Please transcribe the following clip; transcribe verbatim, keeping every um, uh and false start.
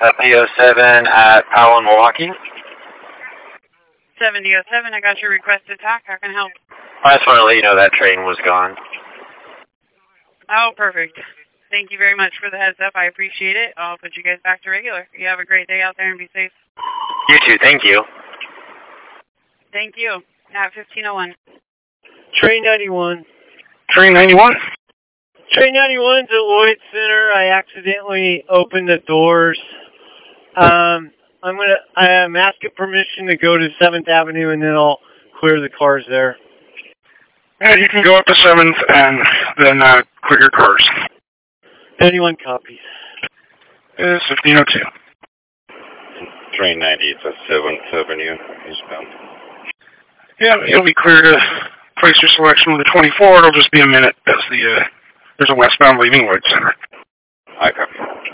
seventy oh seven at Powell and Milwaukee. seventy oh seven, I got your request to talk. How can I help? I just want to let you know that train was gone. Oh, perfect. Thank you very much for the heads up. I appreciate it. I'll put you guys back to regular. You have a great day out there and be safe. You too. Thank you. Thank you. At fifteen oh one. Train ninety-one. Train ninety-one? Train ninety-one's at Lloyd Center. I accidentally opened the doors. Um, I'm gonna. I'm asking permission to go to seventh Avenue, and then I'll clear the cars there. Yeah, you can go up to seventh and then uh, clear your cars. ninety-one copies. It's fifteen oh two. Train ninety, it's at seventh Avenue, eastbound. Yeah, it'll be clear to place your selection with the twenty-four. It'll just be a minute as the uh, there's a westbound leaving Lloyd Center.